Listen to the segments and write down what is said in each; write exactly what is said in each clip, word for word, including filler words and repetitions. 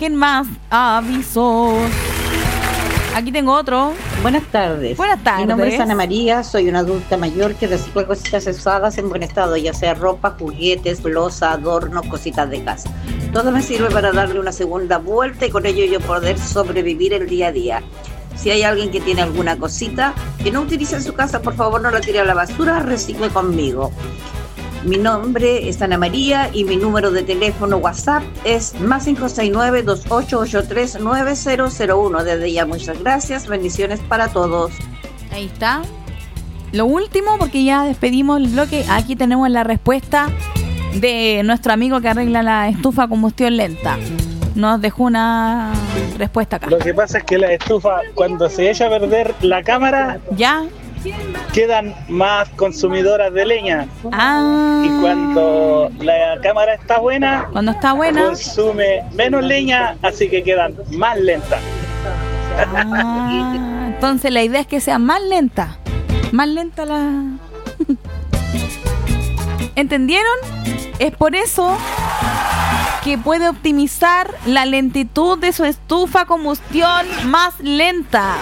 ¿Quién más? Avisos. Aquí tengo otro. Buenas tardes. Buenas tardes. Mi nombre es Ana María, soy una adulta mayor que recicla cositas usadas en buen estado, ya sea ropa, juguetes, loza, adornos, cositas de casa. Todo me sirve para darle una segunda vuelta y con ello yo poder sobrevivir el día a día. Si hay alguien que tiene alguna cosita que no utiliza en su casa, por favor no la tire a la basura, recicle conmigo. Mi nombre es Ana María y mi número de teléfono WhatsApp es más cinco seis nueve, dos ocho ocho tres, nueve cero cero uno. Desde ya muchas gracias, bendiciones para todos. Ahí está. Lo último, porque ya despedimos el bloque. Aquí tenemos la respuesta de nuestro amigo que arregla la estufa a combustión lenta. Nos dejó una respuesta acá. Lo que pasa es que la estufa, cuando se echa a perder la cámara, ya quedan más consumidoras de leña. Ah. Y cuando la cámara está buena, cuando está buena, consume menos leña, así que quedan más lentas. Ah, entonces la idea es que sea más lenta. Más lenta la... ¿Entendieron? Es por eso que puede optimizar la lentitud de su estufa a combustión más lenta.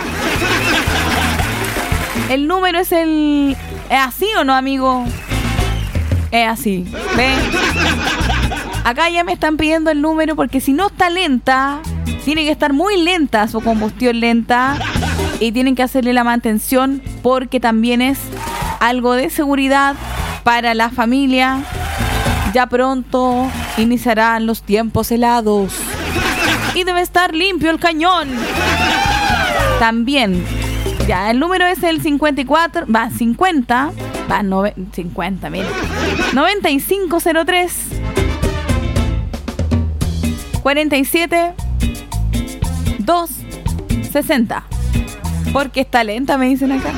El número es el... ¿Es así o no, amigo? Es así. ¿Ven? Acá ya me están pidiendo el número porque si no está lenta, tiene que estar muy lenta su combustión lenta y tienen que hacerle la mantención porque también es algo de seguridad para la familia. Ya pronto iniciarán los tiempos helados y debe estar limpio el cañón. También, ya el número es el cincuenta y cuatro, va cincuenta, va nove, cincuenta, mira, noventa y cinco cero tres, cuarenta y siete, dos sesenta. Porque está lenta, me dicen acá.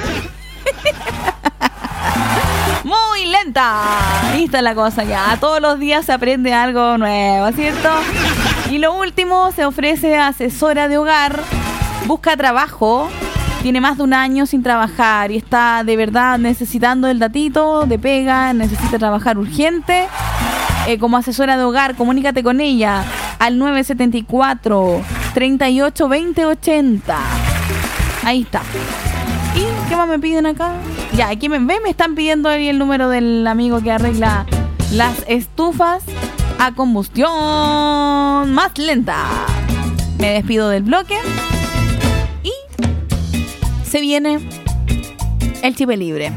Muy lenta. Ahí está la cosa ya. Todos los días se aprende algo nuevo, ¿cierto? Y lo último, se ofrece asesora de hogar. Busca trabajo. Tiene más de un año sin trabajar y está de verdad necesitando el datito de pega. Necesita trabajar urgente. Eh, como asesora de hogar, comunícate con ella al nueve siete cuatro, treinta y ocho, veinte, ochenta. Ahí está. ¿Y qué más me piden acá? Ya, aquí me ven, me están pidiendo ahí el número del amigo que arregla las estufas a combustión más lenta. Me despido del bloque y se viene el Chipe Libre.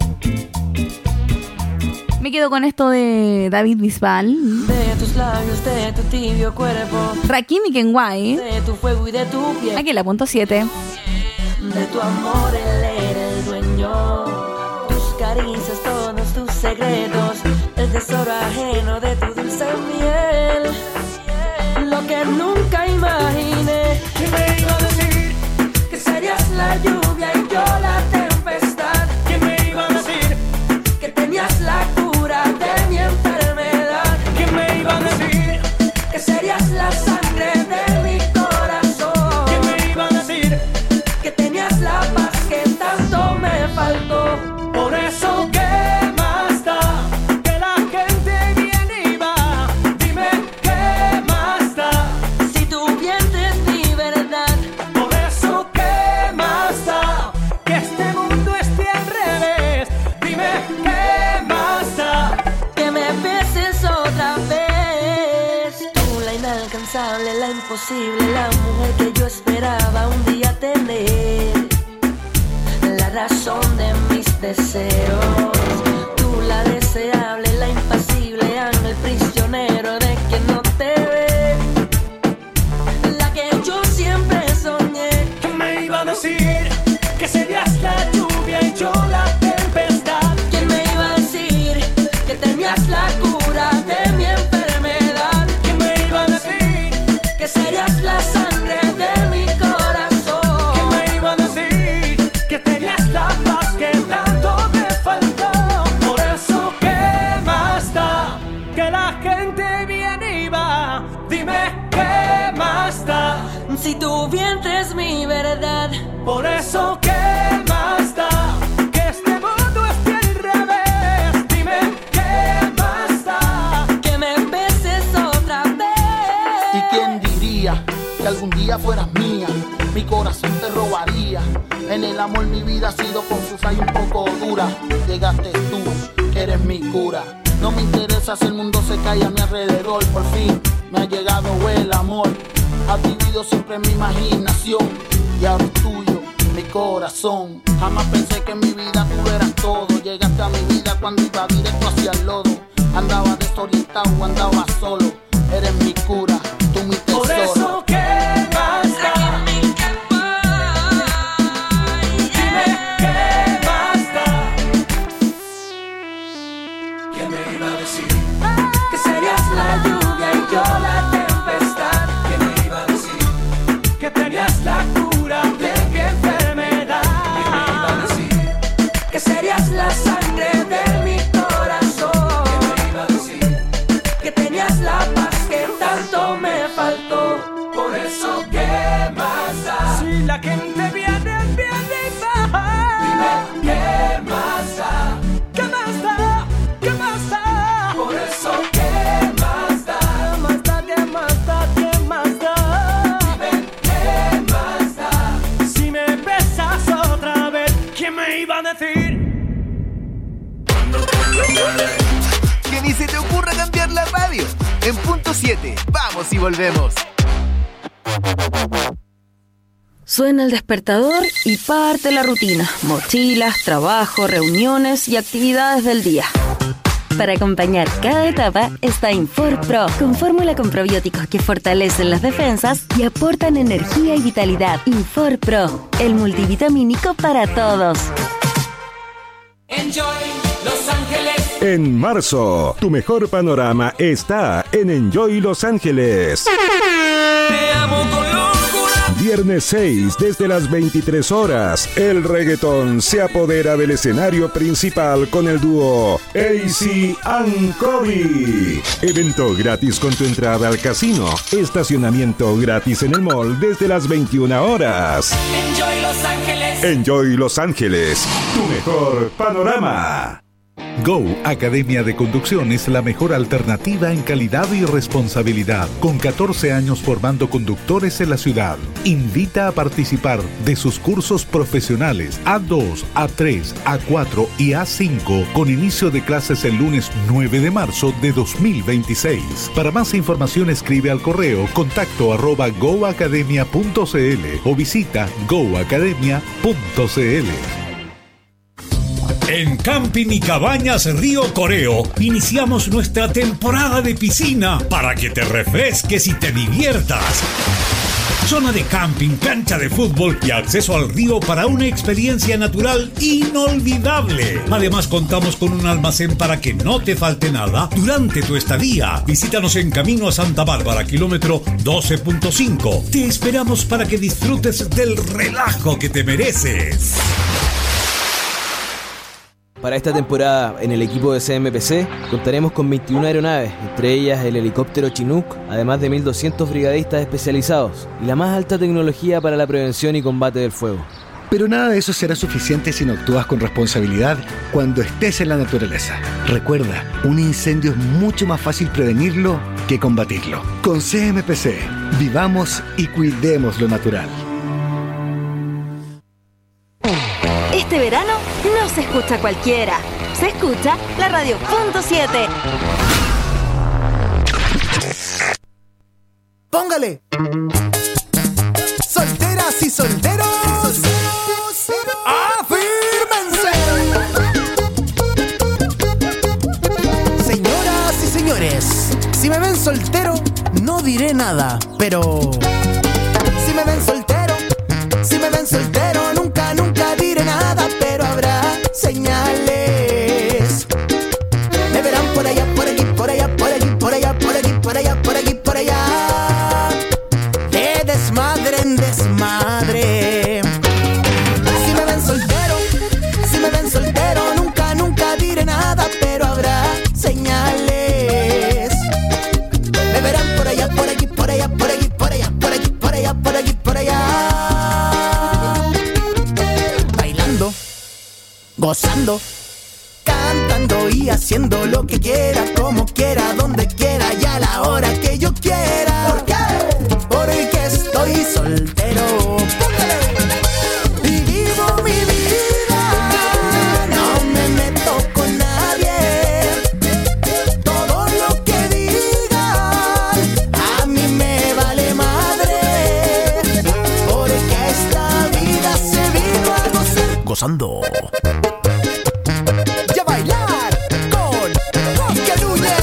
Me quedo con esto de David Bisbal, de tus labios, de tu tibio cuerpo, Rakim y Kenway, de tu fuego y de tu piel. Aquí la punto siete. De tu amor él era el dueño, tus caricias, todos tus secretos, el tesoro ajeno de tu dulce miel. Lo que nunca imaginé, que me iba a decir que serías la lluvia y yo la tempestad. Que me iba a decir que tenías la cura de mi enfermedad. Que me iba a decir que serías la sangre de mi corazón. Que me iba a decir que tenías la paz que tanto me faltó. Por eso, ¿qué más da? Que la gente viene y va. Dime, ¿qué más da? Si tu vientre es mi verdad. Por eso, ¿qué más da? Que este mundo esté al revés. Dime, ¿qué más da? Que me beses otra vez. Tú, la inalcanzable, la imposible, la mujer que yo esperaba un día tener, la razón de mis deseos. Tú, la deseable, la impasible, ángel prisionero de quien no te ve, la que yo siempre soñé. Que me iba a decir que serías la lluvia y yo la tempestad. Que me iba a decir que tenías la cura de mi enfermedad. Que me iba a decir que serías la sangre de mi corazón. Que me iba a decir que tenías la paz que tanto me faltó. Por eso, ¿qué más da? Que la gente viene y va. Dime, ¿qué más da? Si tu vientre es mi verdad. Por eso, ¿qué más da? Que este mundo esté al revés. Dime, ¿qué más da? Que me beses otra vez. ¿Y quién diría quería que algún día fueras mía, mi corazón te robaría. En el amor mi vida ha sido confusa y un poco dura. Llegaste tú, que eres mi cura. No me interesa si el mundo se cae a mi alrededor. Por fin me ha llegado el amor. Has vivido siempre en mi imaginación y ahora es tuyo mi corazón. Jamás pensé que en mi vida tú eras todo. Llegaste a mi vida cuando iba directo hacia el lodo. Andaba desorientado, andaba solo. Eres mi cura, tú mi tesoro. Por eso, ¿qué más da? Dime, ¿qué más da? ¿Quién me iba a decir que serías la lluvia y yo la tempestad? ¿Quién me iba a decir que tenías la cura de qué enfermedad? ¿Quién me iba a decir que serías la sangre de mi corazón? ¿Quién me iba a decir que tenías la paz que tanto me faltó? Por eso, ¿qué más da? Si la gente viene, viene y baja. Dime, ¿qué más da? ¿Qué más da? ¿Qué más da? Por eso, ¿qué más da? ¿Qué más da? ¿Qué más da? ¿Qué más da? Dime, ¿qué más da? Si me besas otra vez, ¿quién me iba a decir? Que ni se te ocurra cambiar la radio. En punto siete, vamos y volvemos. Suena el despertador y parte la rutina. Mochilas, trabajo, reuniones y actividades del día. Para acompañar cada etapa está Infor Pro, con fórmula con probióticos que fortalecen las defensas y aportan energía y vitalidad. Infor Pro, el multivitamínico para todos. Enjoy Los Ángeles. En marzo, tu mejor panorama está en Enjoy Los Ángeles. Te amo con locura. Viernes seis, desde las veintitrés horas, el reggaetón se apodera del escenario principal con el dúo A C and Kobe. Evento gratis con tu entrada al casino. Estacionamiento gratis en el mall desde las veintiuna horas. Enjoy Los Ángeles. Enjoy Los Ángeles, tu mejor panorama. Go Academia de Conducción es la mejor alternativa en calidad y responsabilidad, con catorce años formando conductores en la ciudad. Invita a participar de sus cursos profesionales A dos, A tres, A cuatro y A cinco, con inicio de clases el lunes nueve de marzo de dos mil veintiséis. Para más información escribe al correo contacto arroba goacademia punto cl o visita goacademia punto cl. En Camping y Cabañas Río Coreo iniciamos nuestra temporada de piscina para que te refresques y te diviertas. Zona de camping, cancha de fútbol y acceso al río para una experiencia natural inolvidable. Además, contamos con un almacén para que no te falte nada durante tu estadía. Visítanos en Camino a Santa Bárbara, kilómetro doce punto cinco. Te esperamos para que disfrutes del relajo que te mereces. Para esta temporada, en el equipo de C M P C, contaremos con veintiuna aeronaves, entre ellas el helicóptero Chinook, además de mil doscientos brigadistas especializados y la más alta tecnología para la prevención y combate del fuego. Pero nada de eso será suficiente si no actúas con responsabilidad cuando estés en la naturaleza. Recuerda, un incendio es mucho más fácil prevenirlo que combatirlo. Con C M P C, vivamos y cuidemos lo natural. Este verano no se escucha cualquiera, se escucha la radio punto siete. ¡Póngale! Solteras y solteros, ¡afírmense! Señoras y señores, si me ven soltero, no diré nada, pero si me ven soltero, si me ven soltero, nunca, nunca diré nada, pero habrá señales. Me verán por allá, por allí, por allá, por allí, por allá, por allí, por allá, por allí, por allá. De desmadre en desmadre. Si me ven soltero, si me ven soltero, nunca, nunca diré nada, pero habrá señales. Me verán por allá, por allí, por allá, por allí, por allá, por allí, por allá, por allí, por allá. Bailando, gozando, cantando y haciendo lo que quiera, como quiera, donde quiera y a la hora que yo quiera. ¿Por qué? Porque soltero. Póngale. Y vivo mi vida, no me meto con nadie. Todo lo que digan a mí me vale madre, porque esta vida se vino a gozar. Gozando. Y a bailar con Jorge Núñez.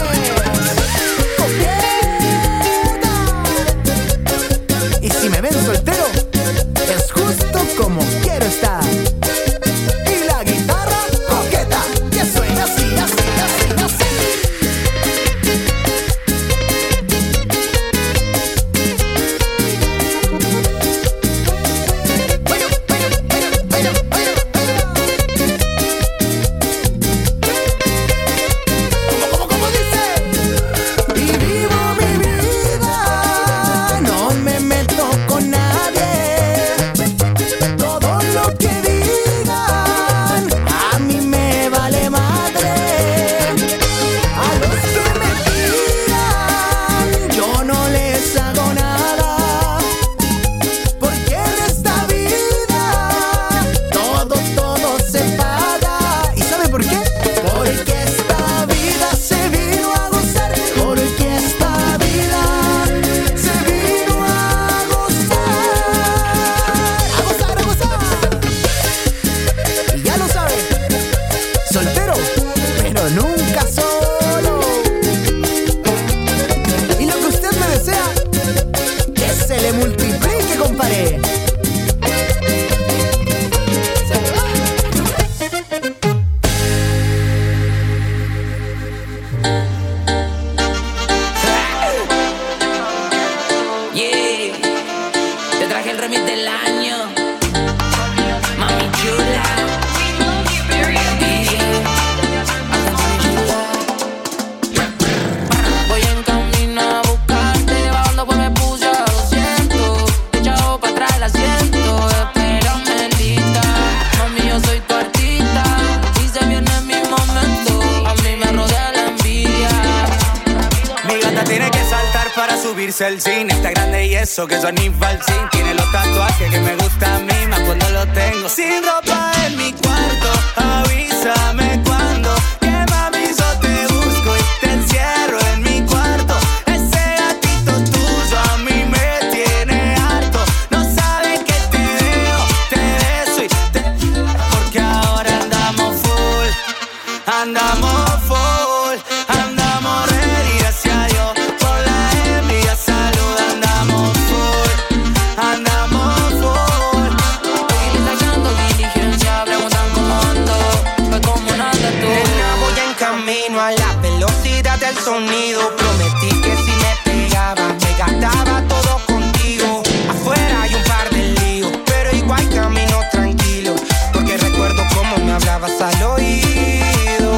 Y si me ven soltero, es justo como quiero estar. Y la guitarra coqueta, que suena así, así, así, así. Bueno, bueno, bueno, bueno, bueno, bueno. ¿Cómo, cómo, cómo dice? Y vivo mi vida, no me meto con nadie. Todo lo que digan a mí me vale madre. A los que me tiran yo no les hago nada, porque en esta vida todo, todo se paga. ¿Y sabe por qué? Porque esta vida se vino a gozar. Porque esta vida se vino a gozar. A gozar, a gozar. Y ya lo sabe, soltero, pero nunca solo. Y lo que usted me desea, que se le multiplique, compadre. Yeah, te traje el remix del año, mami chula. Voy en camino a buscarte, bajando pues me puse a doscientos. Echado para atrás el asiento, espérame lista. Mami, yo soy tu artista, y se viene mi momento. A mí me rodea la envidia. Mi gata tiene que saltar para subirse al cine. Está grande y eso, que eso ni falsín. Tiene los tatuajes que me gustan a mí, más cuando los tengo sin ropa en mi cuarto. Avísame cuando, que mami yo te busco y te encierro en mi cuarto. Ese gatito tuyo a mí me tiene harto. No sabes que te veo, te beso y te... Porque ahora andamos full, andamos full, andamos ready, gracias a Dios. Por la envidia, salud, andamos full, andamos full. Estoy sacando diligencia, preguntan cómo ando, pues como nada tú. Nena, voy en camino a la velocidad del sonido. Prometí que si me pegaba, me gastaba todo contigo. Afuera hay un par de líos, pero igual camino tranquilo, porque recuerdo cómo me hablabas al oído.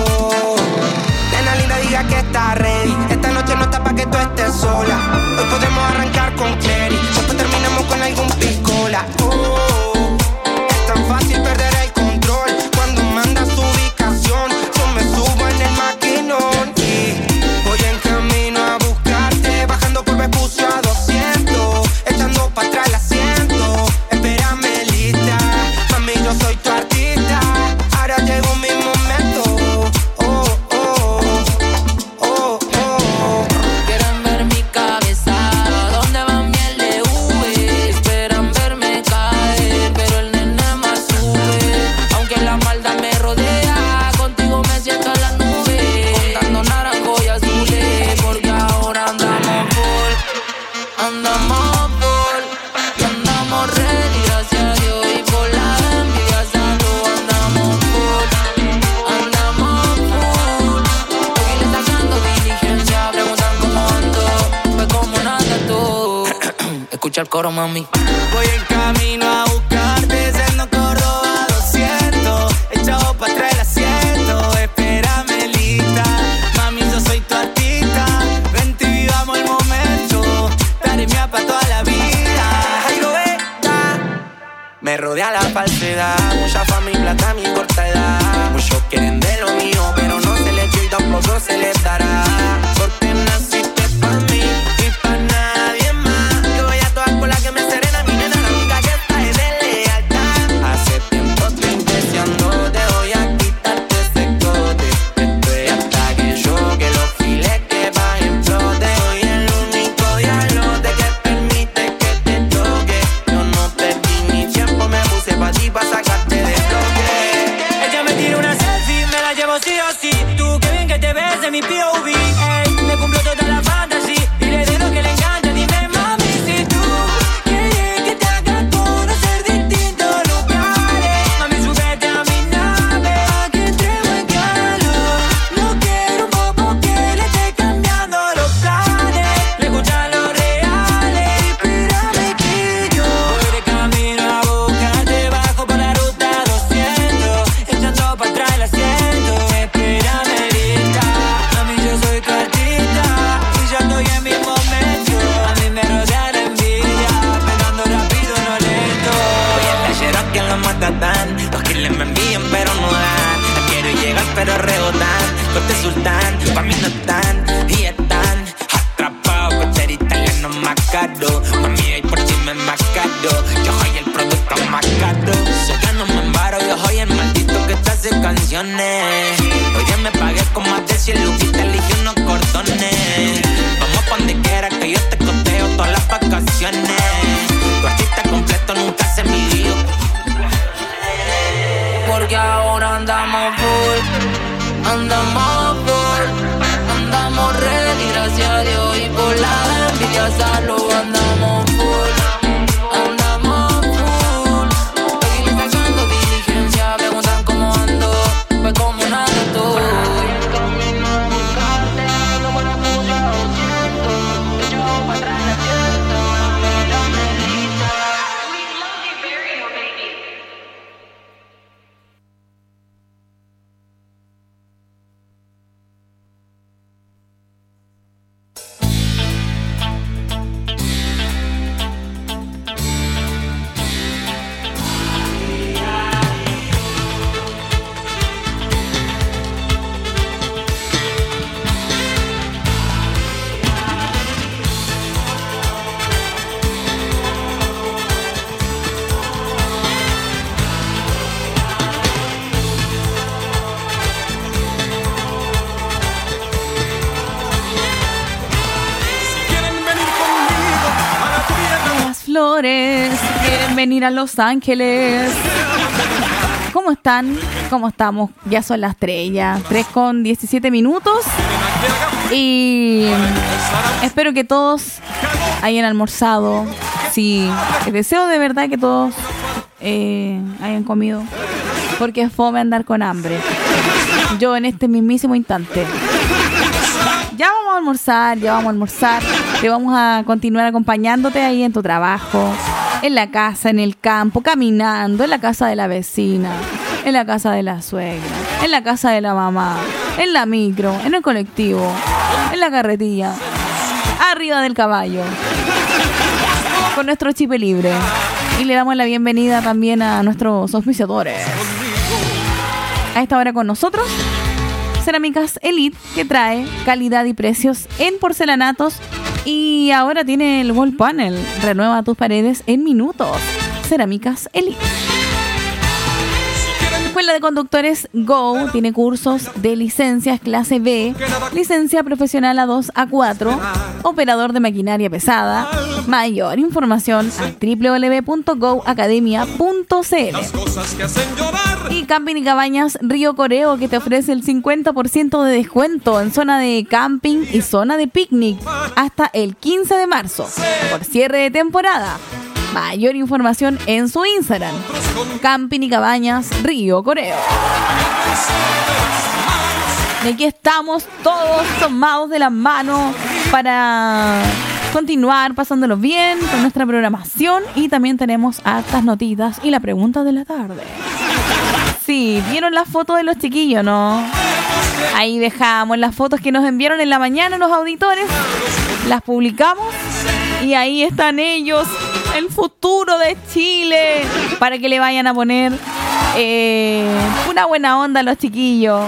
Nena linda, diga que está ready. Esta noche no está pa' que tú estés sola. Hoy podemos arrancar con Clary, después terminamos con algún piscola. Oh, es tan fácil perder el control cuando mandas tu ubicación. Yo me subo en el maquinón y voy en camino a buscarte, bajando por Vespucio a doscientos, echando pa' atrás el asiento. Espérame lista, mami, yo soy tu artista. Ahora llegó mi momento. Oh, oh, oh, oh. Quieren ver mi cabeza, donde van miel de uve. Esperan verme caer, pero el nene más sube. Aunque la maldad me rodea, contigo me siento en la nube. Contando naranjo y azules, porque ahora andamos full, andamos full, y andamos ready, gracias a Dios. Y por la envidia, salud, andamos full, andamos full. Estoy sacando diligencia, preguntan cómo ando, pues como nada tú. Escucha el coro, mami. Voy en camino a buscarte, siendo Córdoba doscientos, echado pa' atrás el asiento. Espérame lista, mami, yo soy tu artista. Vente y vivamos el momento, daré mía pa' toda la vida. Ay, lo está, me rodea la falsedad. Mucha fama y plata a mi corta edad. Muchos quieren de lo mío, pero no se les dio y tampoco se les dará. Porque naciste pa' mí y pa' nadie más. Yo voy a todas por la que me serena mi nena. hijos de sultán, pa' mí no están y están atrapados por ser italiano más caro. Mami, y por ti me más caro. Yo soy el producto más caro. Sé que no me embaro, yo soy el maldito que te hace canciones. Hoy día me pagué con más de cien luquitas, elegí unos cordones. Vamos pa' donde quiera que yo te costeo todas las vacaciones. Tu artista completo nunca se midió. Porque ahora andamos full, andamos full, andamos ready, gracias a Dios. Y por la envidia salud andamos full, andamos full. Aquí me está haciendo diligencia, preguntan cómo ando, pues como nada estoy. Quieren venir a Los Ángeles. ¿Cómo están? ¿Cómo estamos? Ya son las tres ya. tres con diecisiete minutos. Y espero que todos hayan almorzado. Sí, deseo de verdad que todos eh, hayan comido. Porque es fome andar con hambre. Yo en este mismísimo instante. Ya vamos a almorzar, ya vamos a almorzar. Te vamos a continuar acompañándote ahí en tu trabajo, en la casa, en el campo, caminando, en la casa de la vecina, en la casa de la suegra, en la casa de la mamá, en la micro, en el colectivo, en la carretilla, arriba del caballo, con nuestro chip libre. Y le damos la bienvenida también a nuestros auspiciadores. A esta hora con nosotros, Cerámicas Elite, que trae calidad y precios en porcelanatos. Y ahora tiene el wall panel. Renueva tus paredes en minutos. Cerámicas Elite. Escuela de Conductores Go tiene cursos de licencias clase B, licencia profesional A dos A cuatro, operador de maquinaria pesada. Mayor información a doble u doble u doble u punto go academia punto c l. Y Camping y Cabañas Río Coreo, que te ofrece el cincuenta por ciento de descuento en zona de camping y zona de picnic hasta el quince de marzo por cierre de temporada. Mayor información en su Instagram, Camping y Cabañas Río Coreo. Y aquí estamos todos tomados de la mano para continuar pasándolo bien con nuestra programación. Y también tenemos hartas notitas y la pregunta de la tarde. Sí, ¿vieron las fotos de los chiquillos, no? Ahí dejamos las fotos que nos enviaron en la mañana los auditores. Las publicamos y ahí están ellos, el futuro de Chile, para que le vayan a poner eh, una buena onda a los chiquillos.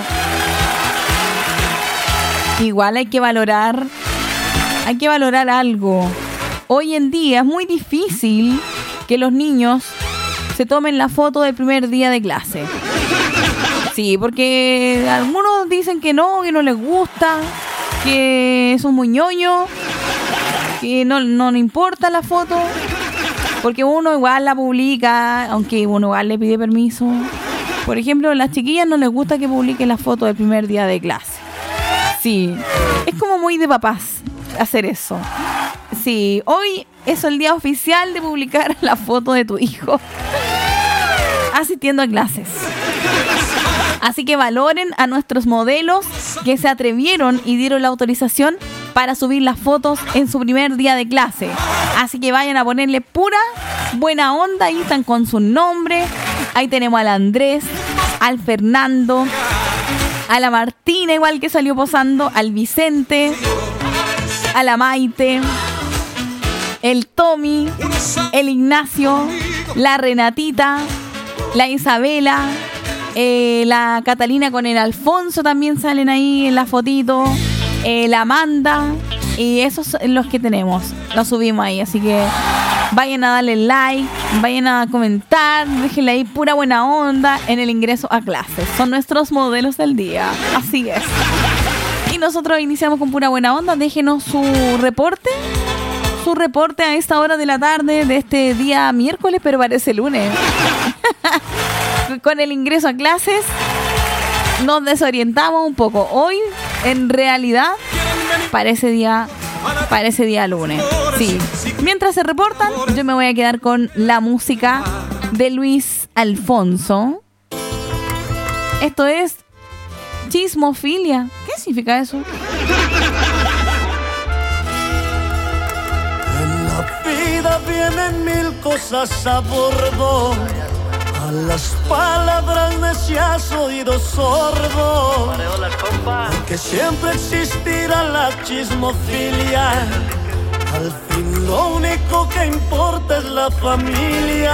Igual hay que valorar, hay que valorar algo. Hoy en día es muy difícil que los niños se tomen la foto del primer día de clase. Sí, porque algunos dicen que no, que no les gusta, que es un muy ñoño, que no, no le importa la foto, porque uno igual la publica, aunque uno igual le pide permiso. Por ejemplo, a las chiquillas no les gusta que publiquen la foto del primer día de clase. Sí, es como muy de papás hacer eso. Sí, hoy es el día oficial de publicar la foto de tu hijo asistiendo a clases. Así que valoren a nuestros modelos que se atrevieron y dieron la autorización para subir las fotos en su primer día de clase. Así que vayan a ponerle pura buena onda. Ahí están con su nombre. Ahí tenemos al Andrés, al Fernando, a la Martina, igual que salió posando, al Vicente, a la Maite, el Tommy, el Ignacio, la Renatita, la Isabela, Eh, la Catalina con el Alfonso también salen ahí en la fotito. Eh, la Amanda. Y esos son los que tenemos. Los subimos ahí, así que vayan a darle like, vayan a comentar, déjenle ahí pura buena onda en el ingreso a clases. Son nuestros modelos del día. Así es. Y nosotros iniciamos con pura buena onda. Déjenos su reporte. Su reporte a esta hora de la tarde de este día miércoles, pero parece lunes. Con el ingreso a clases nos desorientamos un poco. Hoy, en realidad, parece día, parece día lunes. Sí. Mientras se reportan, yo me voy a quedar con la música de Luis Alfonso. Esto es chismofilia. ¿Qué significa eso? En la vida vienen mil cosas a bordo. A las palabras necias oído sordo. Aunque siempre existirá la chismofilia, al fin lo único que importa es la familia.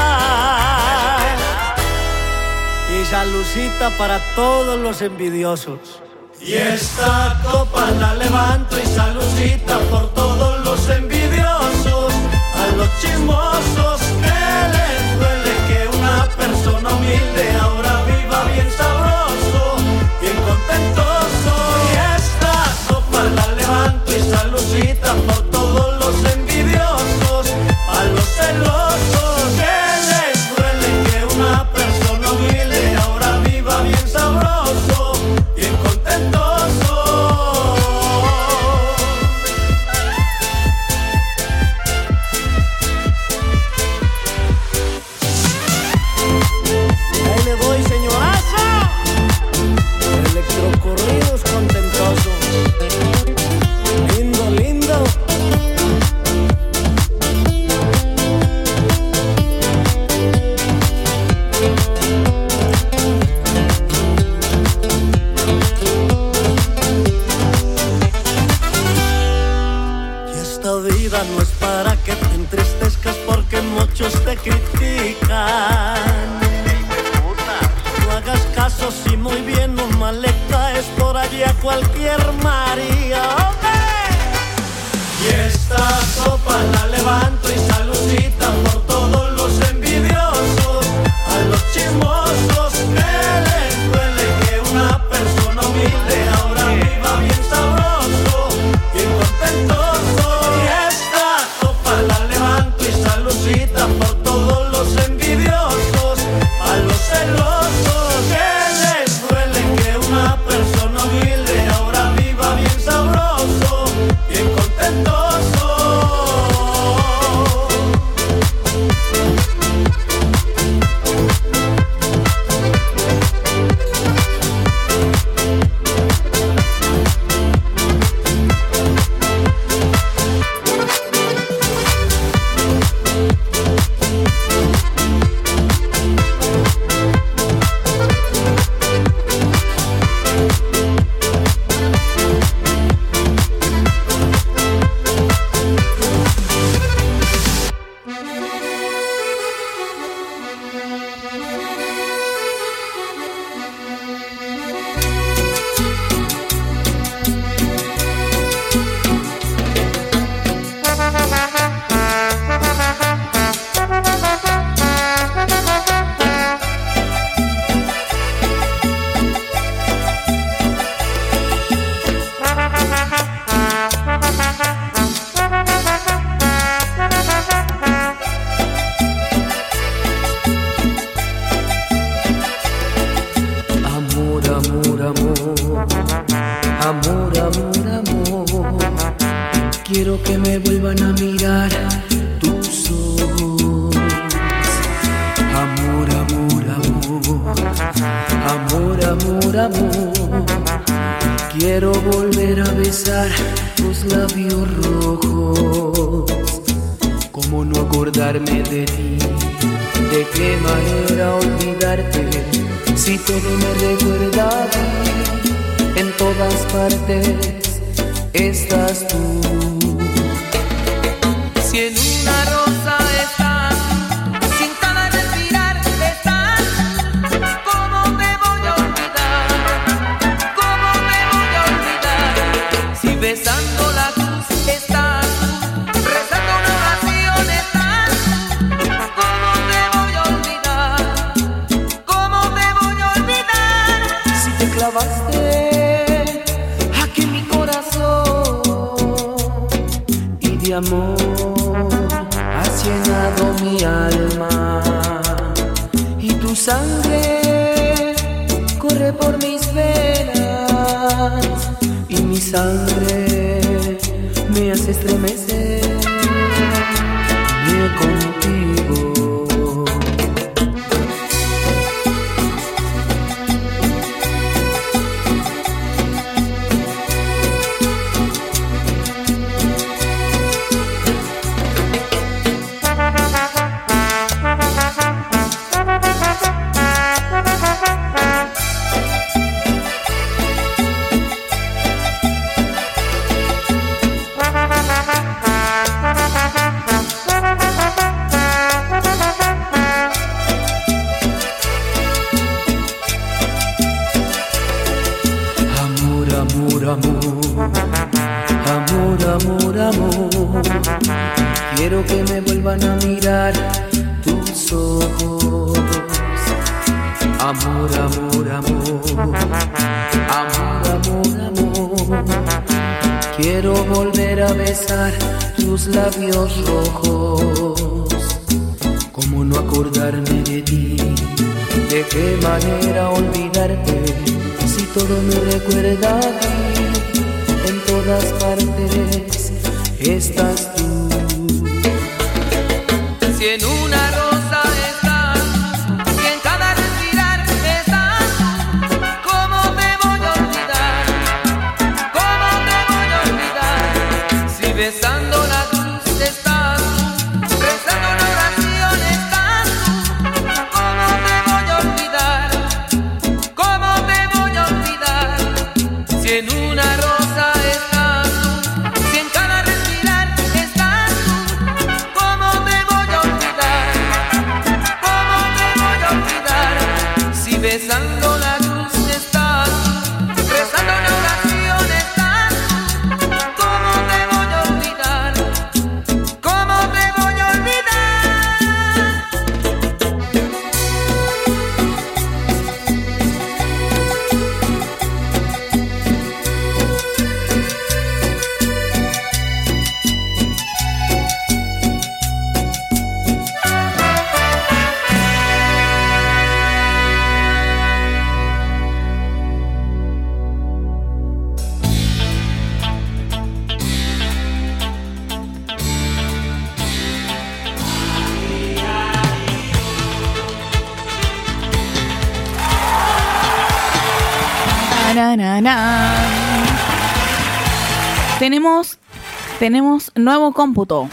Y salucita para todos los envidiosos. Y esta copa la levanto y salucita por todos los envidiosos. A los chismosos que les duele que una persona humilde ahora viva bien sabroso, bien contentoso. Y esta copa la levanto y salucita por todos los envidiosos. A los celosos que les duele que una persona humilde ahora viva bien sabroso, bien contentoso. Ahí le doy, señorazo. Electrocorridos contentosos. Lindo, lindo. Y esta vida no es para que te entristezcas porque muchos te critican. No hagas caso si muy bien o mal le caes por allí a cualquier María. Y esta copa la levanto y salucita por todos los envidiosos. A los chismosos que les duele que una persona humilde ahora viva bien sabroso, bien contentoso. Y esta copa la levanto y salucita por todos los envidiosos. A los celosos que les duele que una persona humilde ahora viva bien sabroso, bien contentoso. Amor, amor, amor, quiero que me vuelvan a mirar tus ojos. Amor, amor, amor, amor, amor, amor, quiero volver a besar tus labios rojos. ¿Cómo no acordarme de ti? ¿De qué manera olvidarte? Si todo me recuerda a ti, en todas partes estás tú. Si en una rosa estás, sin cada respirar estás, ¿cómo me voy amor has llenado mi alma y tu sangre corre por mis venas y mi sangre me hace estremecer contigo. Quiero que me vuelvan a mirar tus ojos. Amor, amor, amor. Amor, amor, amor. Quiero volver a besar tus labios rojos. ¿Cómo no acordarme de ti? ¿De qué manera olvidarte? Si todo me recuerda a ti, en todas partes estás tú. Si en una rosa estás, si en cada respirar estás, ¿cómo me voy a olvidar? ¿Cómo me voy a olvidar? Si besando la cruz estás, rezando una oración estás, ¿cómo me voy a olvidar? ¿Cómo me voy a olvidar? Si en una rosa estás, si en cada respirar estás, ¿cómo me voy a olvidar? ¿Cómo me voy a olvidar? Si besando la cruz estás, rezando una oración estás, ¿cómo me voy a olvidar? ¿Cómo me voy a olvidar? Na, na, na. Tenemos, tenemos nuevo cómputo.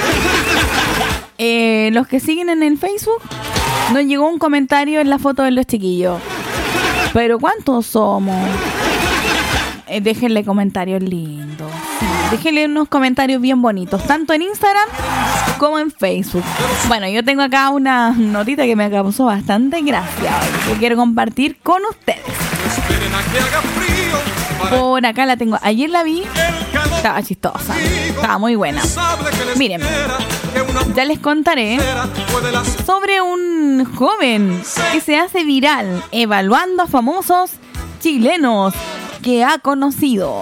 Eh, los que siguen en el Facebook, nos llegó un comentario en la foto de los chiquillos. Pero ¿cuántos somos? Eh, déjenle comentarios lindos. Sí, déjenle unos comentarios bien bonitos, tanto en Instagram como en Facebook. Bueno, yo tengo acá una notita que me causó bastante gracia, que quiero compartir con ustedes. Por acá la tengo. Ayer la vi. Estaba chistosa. Estaba muy buena. Miren, ya les contaré sobre un joven que se hace viral evaluando a famosos chilenos que ha conocido.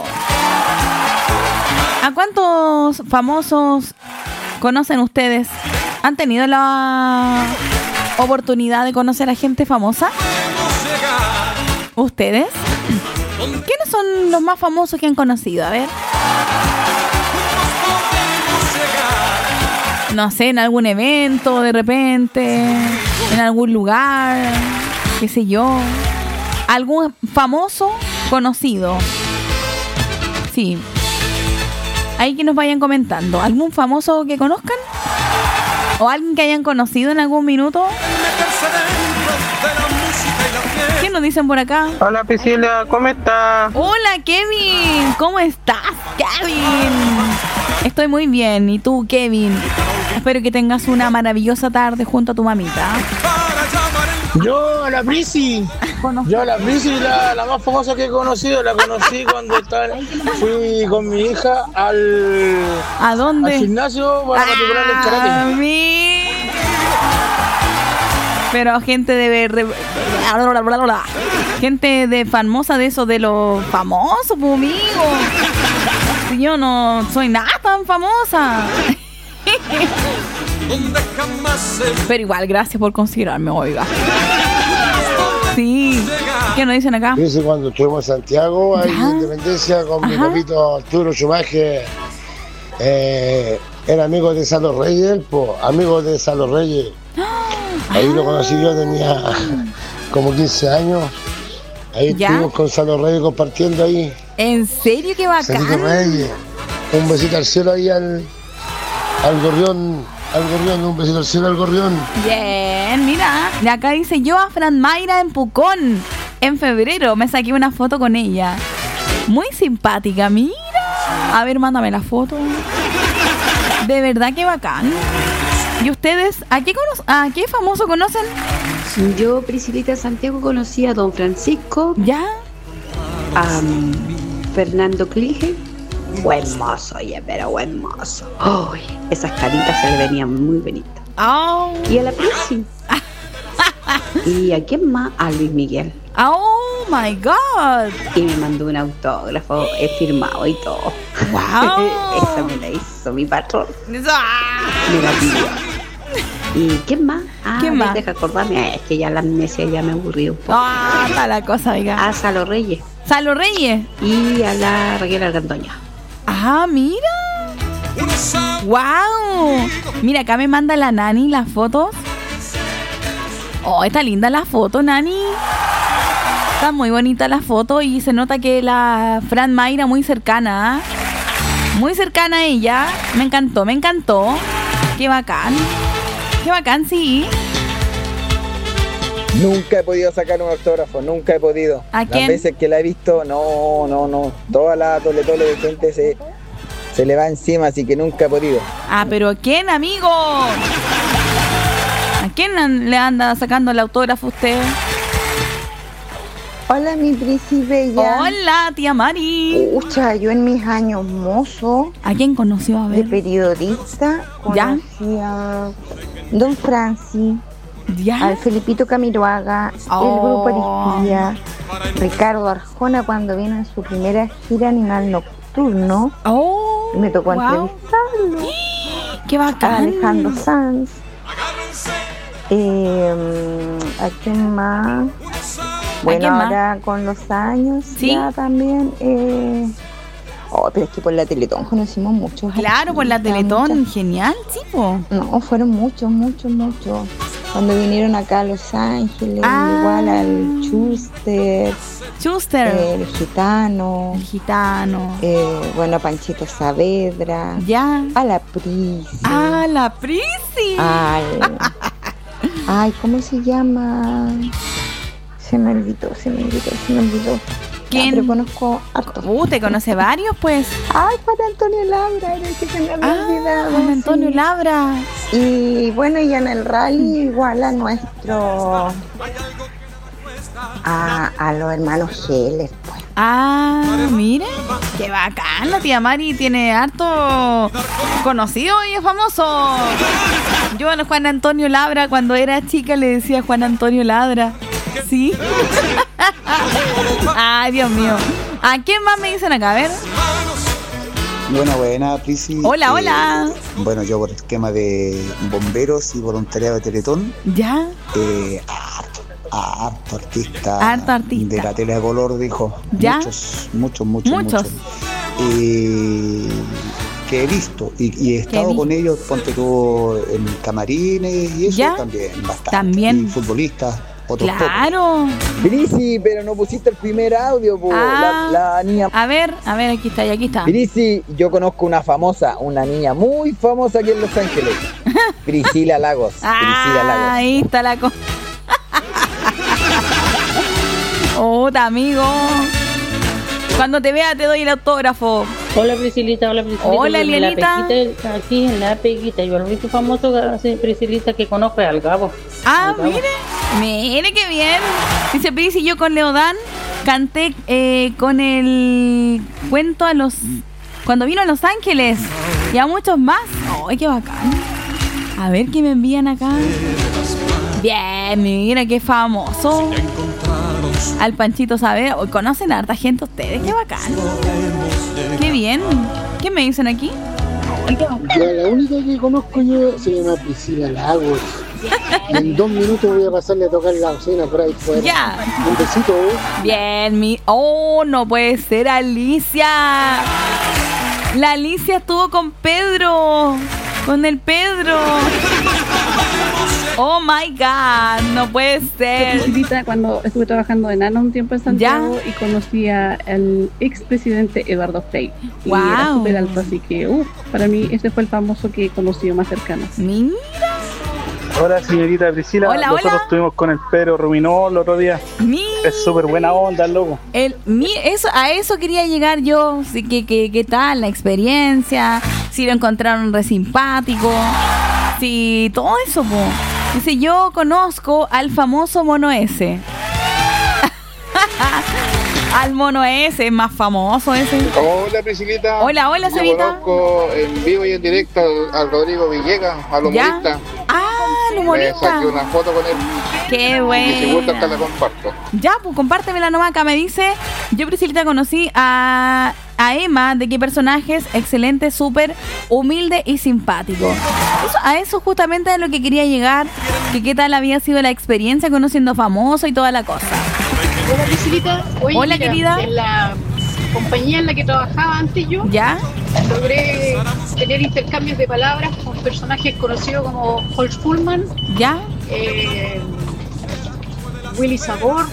¿A cuántos famosos conocen ustedes? ¿Han tenido la oportunidad de conocer a gente famosa? ¿Ustedes? ¿Quiénes son los más famosos que han conocido? A ver. No sé, en algún evento, de repente, en algún lugar, qué sé yo. ¿Algún famoso conocido? Sí. Ahí que nos vayan comentando. ¿Algún famoso que conozcan? ¿O alguien que hayan conocido en algún minuto? ¿Qué nos dicen por acá? Hola Priscila, ¿cómo estás? Hola Kevin, ¿cómo estás, Kevin? Estoy muy bien, ¿y tú, Kevin? Espero que tengas una maravillosa tarde junto a tu mamita. Yo, la Prisi. Yo, la Prisi, la, la más famosa que he conocido, la conocí cuando estaba, fui con mi hija al... ¿A dónde? Al gimnasio para matricular el karate. A mí. Pero gente de... Re, gente de famosa de eso, de los famosos, pues, amigo. Si yo no soy nada tan famosa. Pero igual, gracias por considerarme, oiga. Sí. ¿Qué nos dicen acá? Dice cuando estuvimos en Santiago, ahí en Independencia, con mi papito Arturo Schumacher, eh, era amigo de Salo Reyes, po, amigo de Salo Reyes. Ahí lo conocí yo, tenía como quince años. Ahí ¿Ya? estuvimos con Salo Reyes compartiendo ahí. ¿En serio? ¡Qué bacán! Salo Reyes. Un besito al cielo ahí al, al gorrión, al gorrión, un besito al cielo al gorrión. Bien, mira. De acá dice yo a Fran Mayra en Pucón. En febrero me saqué una foto con ella. Muy simpática, mira. A ver, mándame la foto. De verdad que bacán. ¿Y ustedes a qué, cono- a qué famoso conocen? Yo, Priscilita Santiago, conocí a don Francisco. ¿Ya? A um, Fernando Clige. Buen mozo, oye, pero buen mozo. Uy, esas caritas se le venían muy bonitas. Oh. Y a la Prisi. ¿Y a quién más? A Luis Miguel. Oh my God. Y me mandó un autógrafo, he firmado y todo. Wow. Esa me la hizo mi patrón. Ah. Me la pidió. ¿Y quién más? Ah, ¿Quién más? Deja acordarme, es que ya la amnesia ya me aburrió un poco. Ah, está la cosa, oiga. A Salo Reyes. Salo Reyes. Y a la Raquel Argandoña. Ah, mira. Wow. Mira, acá me manda la Nani las fotos. Oh, está linda la foto, Nani. Está muy bonita la foto y se nota que la Fran Mayra muy cercana. ¿eh? Muy cercana a ella. Me encantó, me encantó. Qué bacán. Qué bacán, sí. Nunca he podido sacar un autógrafo, nunca he podido. ¿A quién? Las veces que la he visto, no, no, no. Toda la tole tole de gente se, se le va encima, así que nunca he podido. Ah, pero ¿quién, amigo? ¿A quién le anda sacando el autógrafo usted? Hola, mi Prisi Bella. Hola, tía Mari. Pucha, yo en mis años mozo. ¿A quién conoció? A ver. De periodista. ¿Ya? Conocí a Don Francis. ¿Ya? Al Felipito Camiroaga. Oh. El Grupo Aristía. Ricardo Arjona cuando vino en su primera gira Animal Nocturno. Oh. Y me tocó Wow. entrevistarlo. ¡Qué bacán! A Alejandro Sanz. Eh, ¿A quién más? Bueno, quién más? ahora con los años ¿Sí? ya también. Eh... Oh, pero es que por la Teletón conocimos muchos. Claro, por la Teletón, muchas. Genial, tipo. No, fueron muchos, muchos, muchos. Cuando vinieron acá a Los Ángeles, Ah. igual al Schuster. Schuster. Eh, el Gitano. El Gitano. Eh, bueno, a Panchito Saavedra. Ya. A la Prisi. ¡Ah, la Prisi! Al... Ay, ¿cómo se llama? Se me olvidó, se me olvidó, se me olvidó. ¿Quién? Ah, pero conozco harto. Uh, ¿te conoce varios, pues? Ay, Juan Antonio Labra, era el que se me había Ah, olvidado. Juan Antonio sí. Labra. Y bueno, y en el rally igual a nuestro... A, a los hermanos Heller, pues. Ah, mire, qué bacán, la tía Mari tiene harto conocido y es famoso. Yo a Juan Antonio Labra cuando era chica le decía Juan Antonio Labra. Sí. Ay, Dios mío. ¿A quién más me dicen acá? A ver. Buena, buena, Prisi. Hola, Eh, hola. Bueno, yo por el esquema de bomberos y voluntariado de Teletón, ¿Ya? eh, harto, harto artista, Harto artista. de la tele de color, dijo. ¿Ya? Muchos, muchos, muchos, Muchos. muchos. Eh, que he visto y, y he estado vi- con ellos, ponte tú en camarines y eso ¿Ya? también, bastante. También. Y futbolistas, otros Claro. Brisi, pero no pusiste el primer audio, po. Ah. la, la niña. A ver, a ver, aquí está, y aquí está. Brisi, yo conozco una famosa, una niña muy famosa aquí en Los Ángeles. Priscila Lagos. Priscila Ah, Lagos. ahí está la cosa. Hola, amigo. Cuando te vea te doy el autógrafo. Hola Priscilita, hola Priscilita. Hola, Yo en la Elianita. Peguita, aquí en la Peguita. Yo el único famoso sí, Priscilita que conozco es al Gabo. Ah, Al Gabo. mire, mire qué bien. Dice Pris y yo con Leodán canté eh, con el cuento a los... Cuando vino a Los Ángeles y a muchos más. ¡Ay, qué bacán! A ver qué me envían acá. Bien, mira qué famoso. Al Panchito Saavedra. ¿Conocen a harta gente ustedes? Qué bacán. Qué bien. ¿Qué me dicen aquí? Ya, la única que conozco yo se llama Priscila Lagos. En dos minutos voy a pasarle a tocar la bocina por ahí fuera. Ya. Un besito, ¿eh? Bien, mi. Oh, no puede ser, Alicia. La Alicia estuvo con Pedro. Con el Pedro. Oh my God, no puede ser. Cuando estuve trabajando en ANA un tiempo en Santiago ¿Ya? y conocí al expresidente Eduardo Frei. Wow. Y era súper alto, así que uh, para mí ese fue el famoso que he conocido más cercano. Mira. Hola, señorita Priscila. Hola, Nosotros hola. estuvimos con el Pedro Ruminó el otro día. Mi... Es súper buena onda, el loco. El, mi, eso, a eso quería llegar yo. Sí, que, que, ¿Qué tal la experiencia? Si lo encontraron re simpático. Si todo eso, po. Dice, yo conozco al famoso Mono S. Al Mono S, es más famoso ese. Hola, Priscilita. Hola, hola, Yo Cevita. conozco en vivo y en directo al, al Rodrigo Villegas, al humorista. Ah, al humorista. Me saqué una foto con él. Qué bueno. Y si gusta, acá la comparto. Ya, pues compártemela nomás. Acá me dice, yo, Priscilita, conocí a, a Emma, de qué personajes, excelente, súper humilde y simpático. Eso, a eso justamente es lo que quería llegar, que qué tal había sido la experiencia conociendo famoso y toda la cosa. Hola, Priscilita. Oye, Hola, mira, querida. En la compañía en la que trabajaba antes yo, ¿Ya? logré tener intercambios de palabras con personajes conocidos como Holz Pullman, ¿Ya? Eh, Willy Sabor,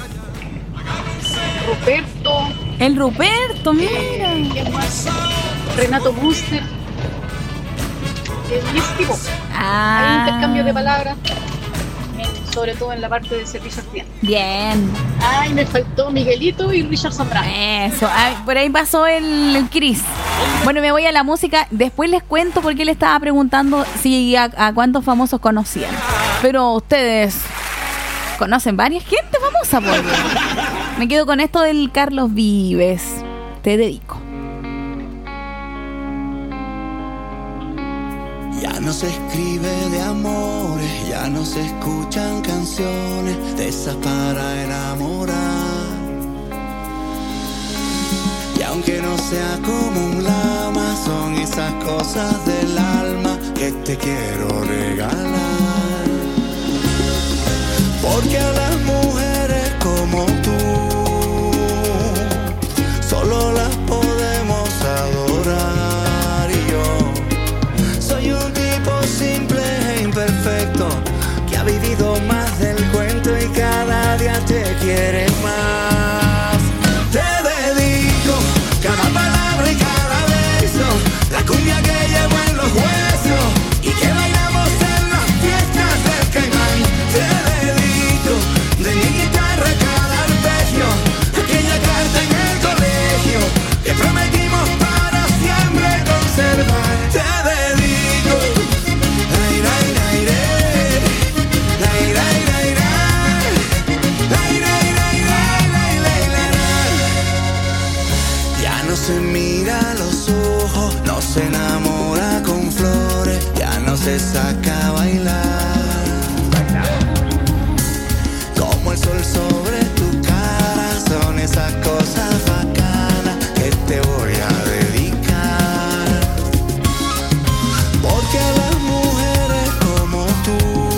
Ruperto. El Ruperto, mira. Eh, ¿Quién más? Renato Munster. Eh, y ese tipo. Ah. Hay intercambios de palabras, sobre todo en la parte de servicio al cliente. Bien. Ay, me faltó Miguelito y Richard Zambrano. Eso, ay, por ahí pasó el, el Chris. Bueno, me voy a la música. Después les cuento por qué le estaba preguntando si a, a cuántos famosos conocían. Pero ustedes conocen varias gente famosa, por me quedo con esto del Carlos Vives. Te dedico. Ya no se escribe de amores, ya no se escuchan canciones de esas para enamorar. Y aunque no sea como un lama, son esas cosas del alma que te quiero regalar. Porque a las mujeres como tú solo las podemos adorar. Y yo soy un tipo simple e imperfecto que ha vivido más del cuento y cada día te quiere más. Te dedico cada palabra y cada beso, la cumbia que llevo en los huesos y que bailamos en las fiestas del Caimán. Te dedico de mi guitarra cada arpegio, aquella carta en el colegio que prometimos para siempre conservar. Te dedico lai, lai, lai, lai, lai, lai, lai, lai, lai, lai, lai, lai, lai. Ya no se mira a los ojos, no se enamora con flores, ya no se saca a bailar. Como el sol sobre tu cara, son esas cosas bacanas que te voy a dedicar. Porque a las mujeres como tú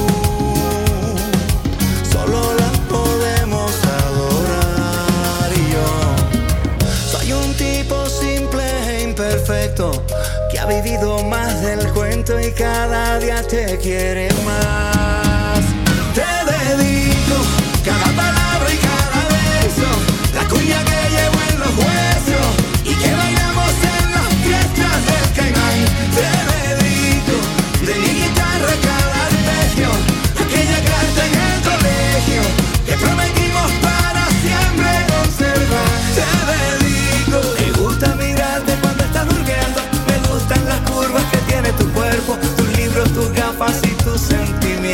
solo las podemos adorar. Y yo soy un tipo simple e imperfecto que ha vivido más del cuento y cada día te quiere más. Te dedico cada palabra y cada beso, la cuña que llevo en los huesos y que bailamos en las fiestas del Caimán. Te dedico de mi guitarra cada arpegio, aquella carta en el colegio que prometimos para siempre conservar. Te dedico. Me gusta mirarte cuando estás durmiendo, me gustan las curvas que tiene tu cuerpo, tus libros, tus gafas y tus sentimientos.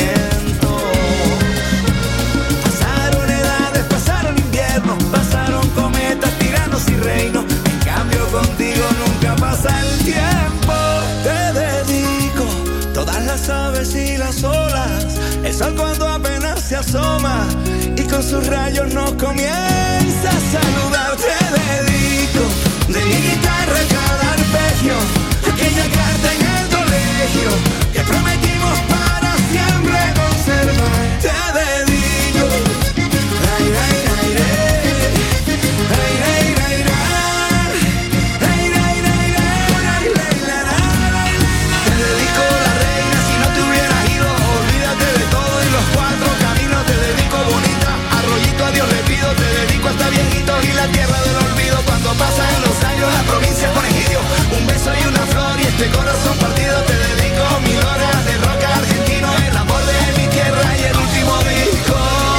asoma y con sus rayos nos comienza a saludar. Te dedico de mi guitarra cada arpegio, aquella carta en el colegio que prometimos para siempre conservar. Te dedico, ay, ay, ay, ay, ay, ay, ay, ay, ay, ay, ay, te dedico la reina, si no te hubieras ido, olvídate de todo y los cuatro caminos. Te dedico bonita, arroyito a Dios le pido, te dedico hasta viejitos y la tierra del olvido. Cuando pasan los años la provincia con egidio, un beso y una flor y este corazón partido. Te dedico mil horas de rock argentino, el amor de mi tierra y el último disco.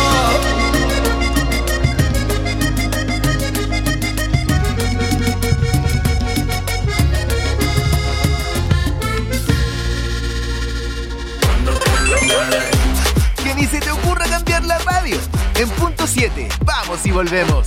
Que ni se te ocurra cambiar la radio. En punto siete, vamos y volvemos.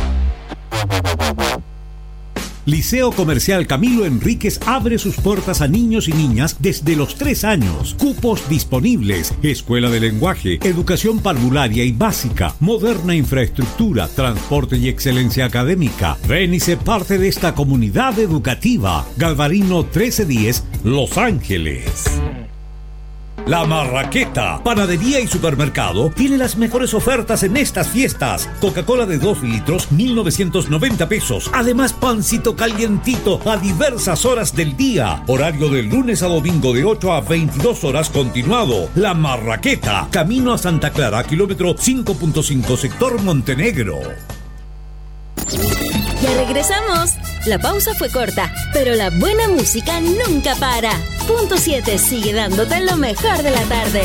Liceo Comercial Camilo Enríquez abre sus puertas a niños y niñas desde los tres años. Cupos disponibles. Escuela de lenguaje, educación parvularia y básica, moderna infraestructura, transporte y excelencia académica. Ven y sé parte de esta comunidad educativa. Galvarino trece diez, Los Ángeles. La Marraqueta, panadería y supermercado, tiene las mejores ofertas en estas fiestas. Coca-Cola de dos litros, mil novecientos noventa pesos. Además, pancito calientito a diversas horas del día. Horario de lunes a domingo de ocho a veintidós horas continuado. La Marraqueta, camino a Santa Clara, kilómetro cinco punto cinco, sector Montenegro. Ya regresamos. La pausa fue corta, pero la buena música nunca para. Punto siete sigue dándote lo mejor de la tarde.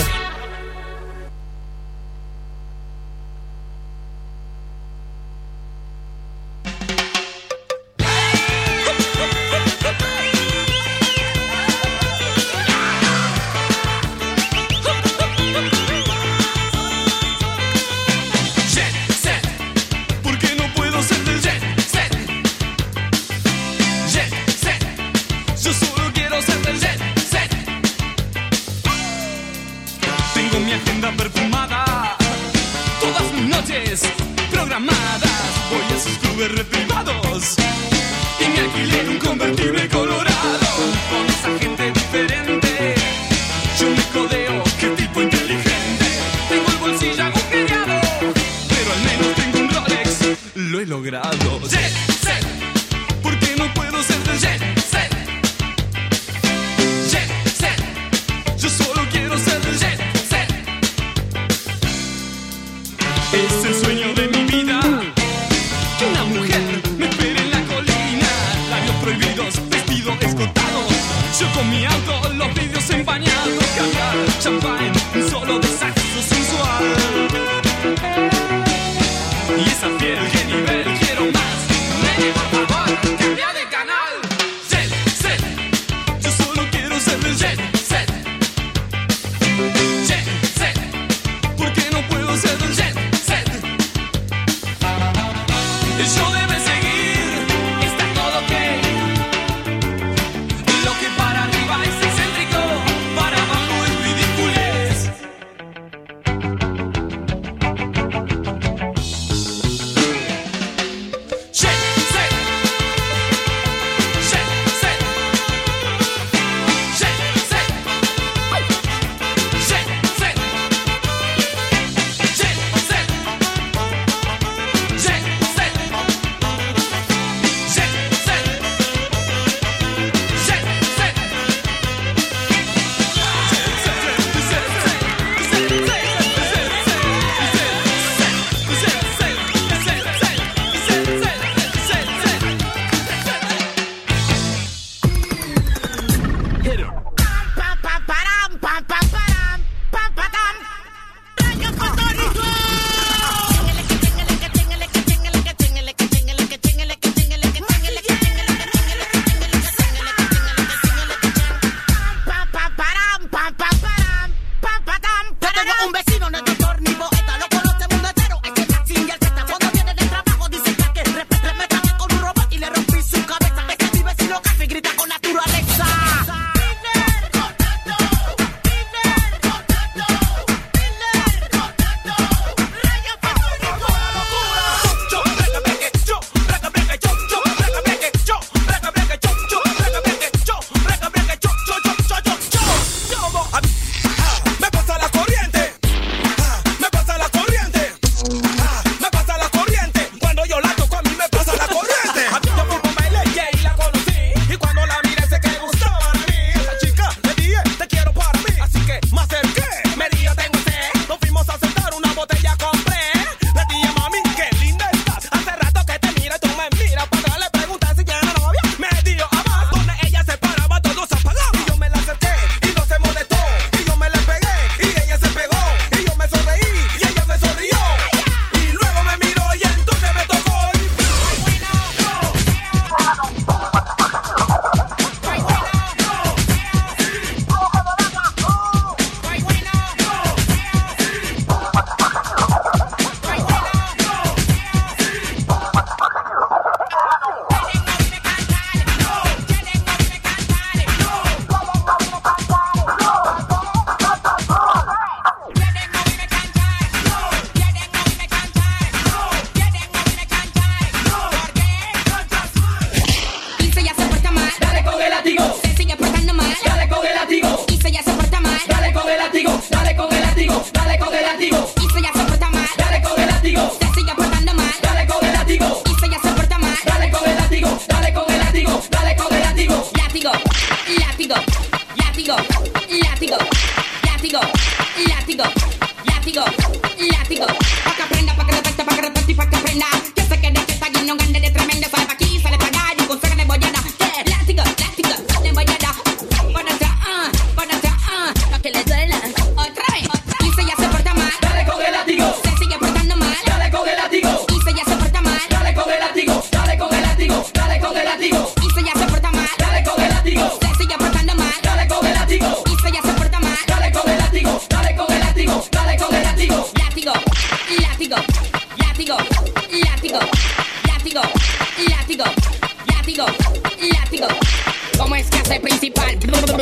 dale con el látigo. Y si ya se porta mal, dale con el látigo. Se sigue portando mal, dale con el látigo. Y si ya se porta mal, dale con el látigo, dale con el látigo, dale con el látigo. Látigo, látigo, látigo, látigo, látigo, látigo, látigo, látigo. Pa' que aprenda, pa' que respete, pa' que respete y pa' que aprenda. Que se quede que está allí, no gane de tremendo. Sale pa' aquí, sale pa' allá y consegue de bollada. Que látigo, látigo, de bollada. Por atrás, ah, por atrás, ah, pa' que le duela. Otra vez, otra vez. Y si ya se porta mal, dale con el látigo. Se sigue portando mal, dale con el látigo. Y si ya se porta mal, dale con el látigo, dale con el látigo, dale con el látigo. Y si ya se porta mal, dale con el látigo. Se sigue portando mal, dale con el látigo. Y si ya se porta mal, dale con el látigo, dale con el látigo, dale con el látigo. Látigo, látigo, látigo, látigo, látigo, látigo, látigo, látigo. ¿Cómo es que hace principal?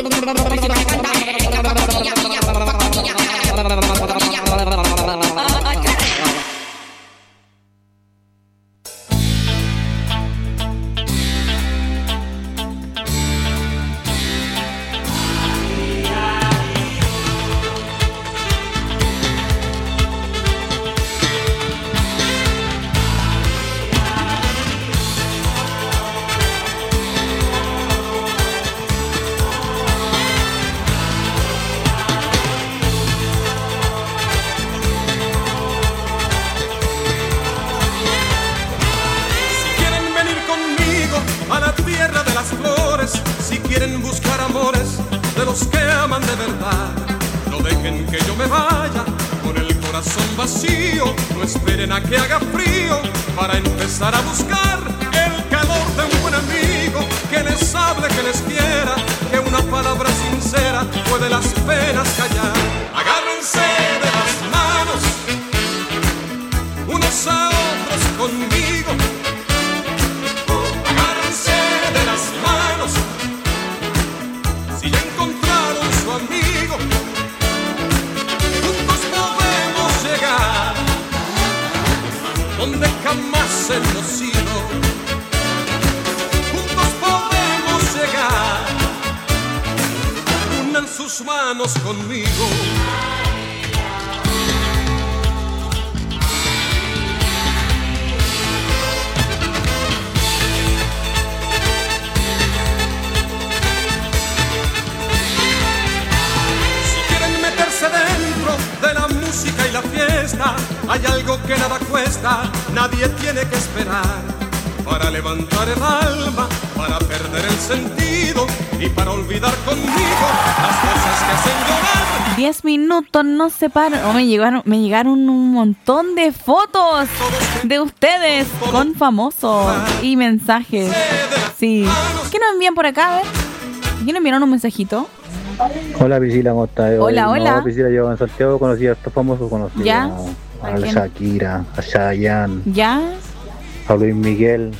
Si quieren buscar amores de los que aman de verdad, no dejen que yo me vaya con el corazón vacío. No esperen a que haga frío para empezar a buscar el calor de un buen amigo que les hable, que les quiera, que una palabra sincera puede las penas callar. Agárrense de las manos unos a otros conmigo. Agárrense de las manos si ya encontraron su amigo. Juntos podemos llegar donde jamás hemos ido. Juntos podemos llegar. Unan sus manos conmigo. Dentro de la música y la fiesta hay algo que nada cuesta, nadie tiene que esperar para levantar el alma, para perder el sentido y para olvidar conmigo las cosas que hacen llorar. Diez minutos nos separan. Oh, me llegaron, me llegaron un montón de fotos de ustedes con famosos y mensajes. Sí. ¿Qué nos envían por acá? A ver. ¿Quién nos enviaron un mensajito? Hola Priscila, ¿cómo estás? Hola, no, hola. Priscila, yo en Santiago conocí a estos famosos, conocí ¿Ya? a, a, ¿A quién? Shakira, a Chayanne, ¿Ya? a Luis Miguel.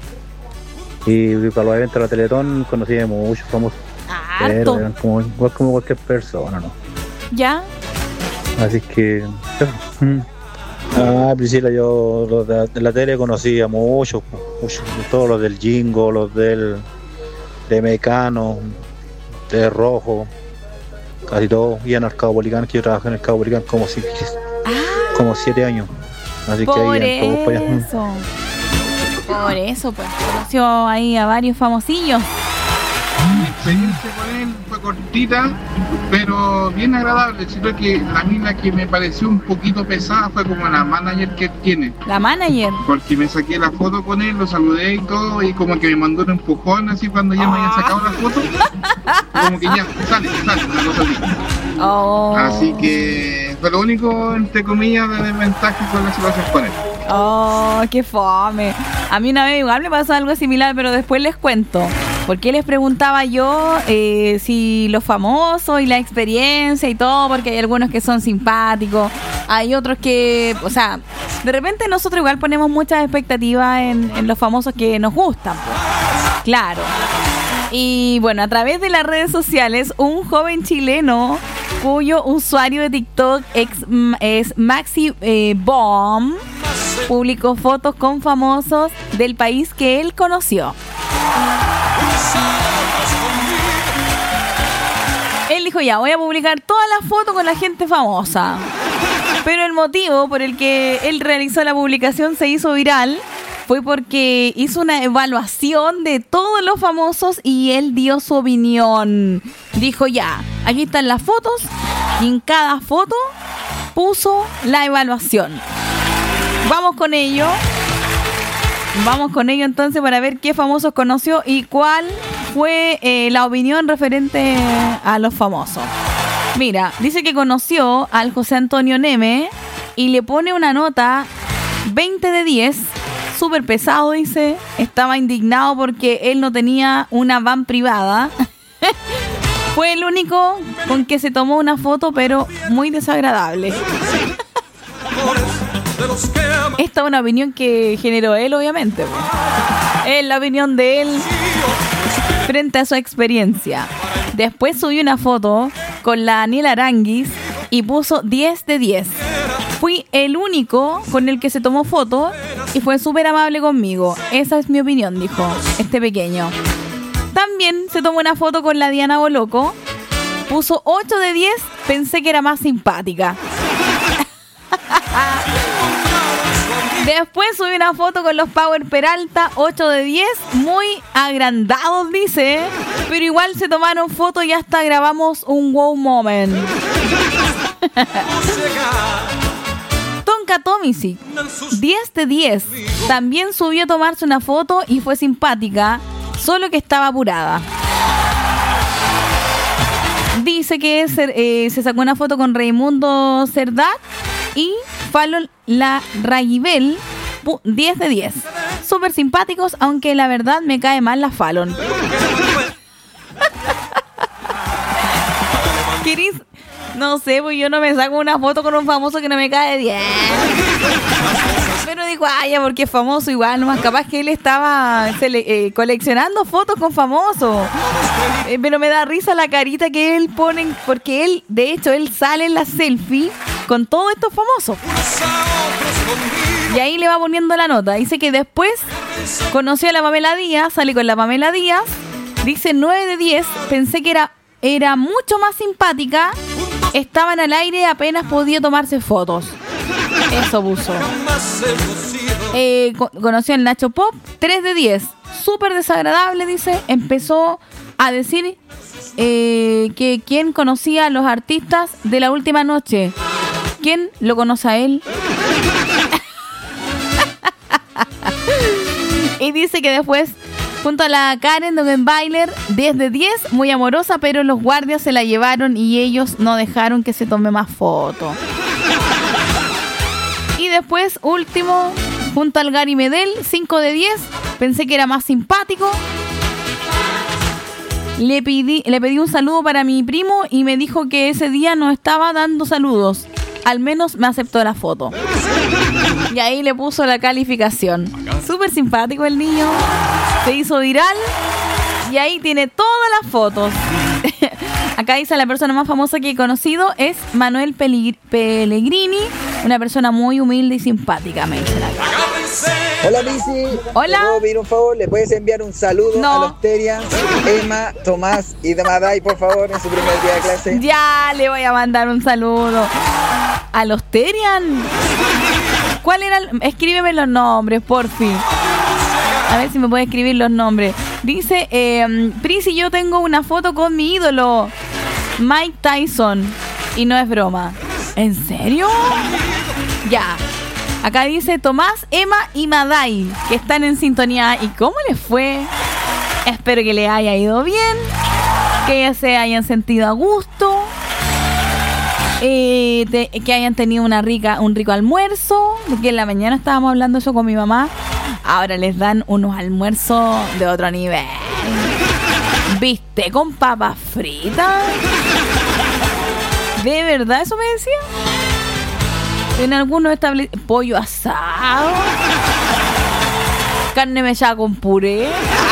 Y para los eventos de la Teletón conocí a muchos famosos. Harto. Pero eran como, igual como cualquier persona, ¿no? ¿Ya? Así que... mm. Ah, Priscila, yo los de, de la tele conocí a muchos, muchos, todos los del Jingo, los del de Mecano, de Rojo, casi todos, y en el Caupolicán, que yo trabajé en el Caupolicán como, si, ah, como siete años. Así por que ahí todos para allá. eso. Por eso, pues, conoció ahí a varios famosillos. Mi experiencia con él fue cortita, pero bien agradable. Sino que la mina que me pareció un poquito pesada fue como la manager que tiene. ¿La manager? Porque me saqué la foto con él, lo saludé y todo, y como que me mandó un empujón así cuando ya me habían sacado la foto. Como que ya, sale, sale, una cosa así. Oh. Así que fue lo único, entre comillas, de desventaja con la situación con él. Oh, qué fome. A mí una vez igual me pasó algo similar, pero después les cuento. Porque les preguntaba yo eh, si los famosos y la experiencia y todo, porque hay algunos que son simpáticos, hay otros que, o sea, de repente nosotros igual ponemos muchas expectativas en, en los famosos que nos gustan, pues. Claro. Y bueno, a través de las redes sociales, un joven chileno cuyo usuario de TikTok ex, es Maxi eh, Bomb publicó fotos con famosos del país que él conoció. Él dijo, ya, voy a publicar todas las fotos con la gente famosa. Pero el motivo por el que él realizó la publicación se hizo viral fue porque hizo una evaluación de todos los famosos y él dio su opinión. Dijo ya, aquí están las fotos y en cada foto puso la evaluación. Vamos con ello. Vamos con ello entonces para ver qué famosos conoció y cuál fue eh, la opinión referente a los famosos. Mira, dice que conoció al José Antonio Neme y le pone una nota veinte de diez. Súper pesado, dice. Estaba indignado porque él no tenía una van privada. Fue el único con que se tomó una foto, pero muy desagradable. Esta es una opinión que generó él, obviamente. Es la opinión de él frente a su experiencia. Después subió una foto con la Daniela Aranguis y puso diez de diez. Fui el único con el que se tomó foto y fue súper amable conmigo. Esa es mi opinión, dijo este pequeño. También se tomó una foto con la Diana Boloco. Puso ocho de diez. Pensé que era más simpática. Después subí una foto con los Power Peralta, ocho de diez, muy agrandados, dice, pero igual se tomaron fotos y hasta grabamos un wow moment. Tonka Tomisic, diez de diez, también subió a tomarse una foto y fue simpática, solo que estaba apurada. Dice que se, eh, se sacó una foto con Raimundo Cerdá y Fallon La Ragibel, diez de diez. Súper simpáticos, aunque la verdad me cae mal la Fallon. ¿Querís? No sé, pues yo no me saco una foto con un famoso que no me cae bien. Pero digo, ay, ya porque es famoso igual, nomás capaz que él estaba sele- eh, coleccionando fotos con famosos. Eh, pero me da risa la carita que él pone, porque él, de hecho, él sale en la selfie con todos estos famosos. Y ahí le va poniendo la nota. Dice que después conoció a la Pamela Díaz, sale con la Pamela Díaz. Dice nueve de diez, pensé que era, era mucho más simpática. Estaban al aire, apenas podía tomarse fotos. Eso puso. Eh, co- conoció al Nacho Pop, tres de diez. Súper desagradable, dice. Empezó a decir eh, que quién conocía a los artistas de la última noche. ¿Quién lo conoce a él? Y dice que después, junto a la Karen Dogenbailer, diez de diez, muy amorosa, pero los guardias se la llevaron y ellos no dejaron que se tome más fotos. Y después, último, junto al Gary Medel, cinco de diez, pensé que era más simpático. Le pedí, le pedí un saludo para mi primo y me dijo que ese día no estaba dando saludos. Al menos me aceptó la foto. Y ahí le puso la calificación. Súper simpático el niño. Se hizo viral. Y ahí tiene todas las fotos. Acá dice la persona más famosa que he conocido es Manuel Peligr- Pellegrini. Una persona muy humilde y simpática, me dicen acá. Hola, Missy. Hola. ¿Te puedo pedir un favor? ¿Le puedes enviar un saludo No. a los Terian, Emma, Tomás y Damadai, por favor, en su primer día de clase? Ya le voy a mandar un saludo a los Terian. ¿Cuál era? El... Escríbeme los nombres, porfi. A ver si me puede escribir los nombres. Dice, eh, Prisi, yo tengo una foto con mi ídolo, Mike Tyson. Y no es broma. ¿En serio? Ya. Acá dice Tomás, Emma y Madai, que están en sintonía. ¿Y cómo les fue? Espero que les haya ido bien, que se hayan sentido a gusto, eh, de, que hayan tenido una rica, un rico almuerzo, porque en la mañana estábamos hablando eso con mi mamá. Ahora les dan unos almuerzos de otro nivel. ¿Viste? Con papas fritas. ¿De verdad eso me decía? En algunos establecimientos, pollo asado, carne mechada con puré.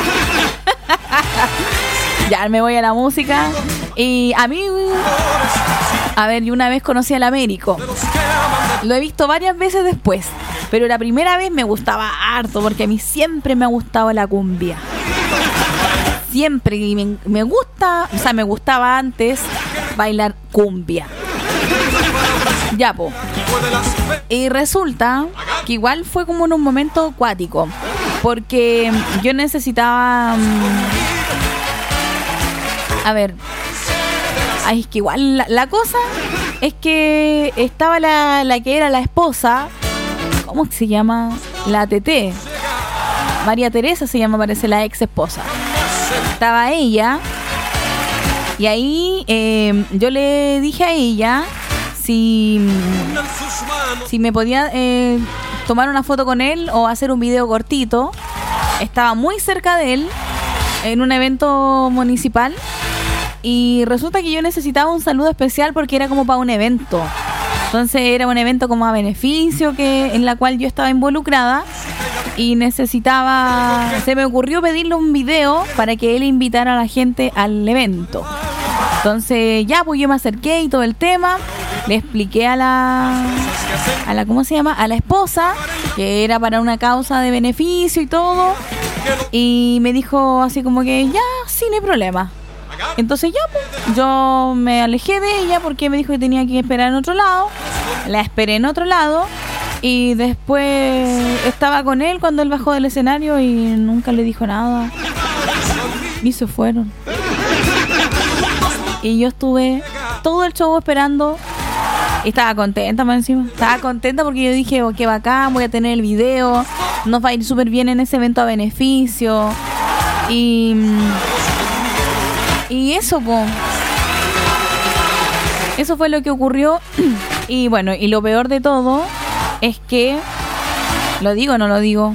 Ya me voy a la música. Y a mí, a ver, yo una vez conocí al Américo. Lo he visto varias veces después, pero la primera vez me gustaba harto, porque a mí siempre me ha gustado la cumbia. Siempre, y me, me gusta, o sea, me gustaba antes bailar cumbia. Ya, po. Y resulta que igual fue como en un momento acuático, porque yo necesitaba... A ver... Ay, es que igual la, la cosa es que estaba la, la que era la esposa, ¿cómo se llama? La T T. María Teresa se llama, parece, la ex esposa. Estaba ella y ahí eh, yo le dije a ella si, si me podía eh, tomar una foto con él o hacer un video cortito. Estaba muy cerca de él en un evento municipal. Y resulta que yo necesitaba un saludo especial porque era como para un evento. Entonces era un evento como a beneficio que en la cual yo estaba involucrada. Y necesitaba... Se me ocurrió pedirle un video para que él invitara a la gente al evento. Entonces ya, pues yo me acerqué y todo el tema. Le expliqué a la... a la ¿Cómo se llama? A la esposa. Que era para una causa de beneficio y todo. Y me dijo así como que ya, sí, no hay problema. Entonces ya, pues, yo me alejé de ella porque me dijo que tenía que esperar en otro lado. La esperé en otro lado y después estaba con él cuando él bajó del escenario y nunca le dijo nada. Y se fueron. Y yo estuve todo el show esperando. Y estaba contenta más encima. Estaba contenta porque yo dije, oh, qué bacán, voy a tener el video. Nos va a ir súper bien en ese evento a beneficio. Y... Y eso, po. Eso fue lo que ocurrió. Y bueno, y lo peor de todo es que... ¿Lo digo o no lo digo?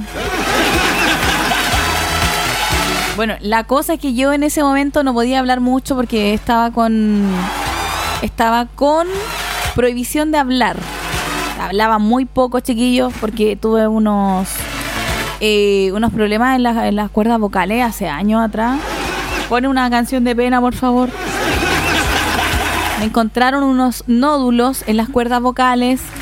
Bueno, la cosa es que yo en ese momento no podía hablar mucho porque estaba con... Estaba con prohibición de hablar. Hablaba muy poco, chiquillos, porque tuve unos... Eh, unos problemas en, la, en las cuerdas vocales hace años atrás. Pone una canción de pena, por favor. Me encontraron unos nódulos en las cuerdas vocales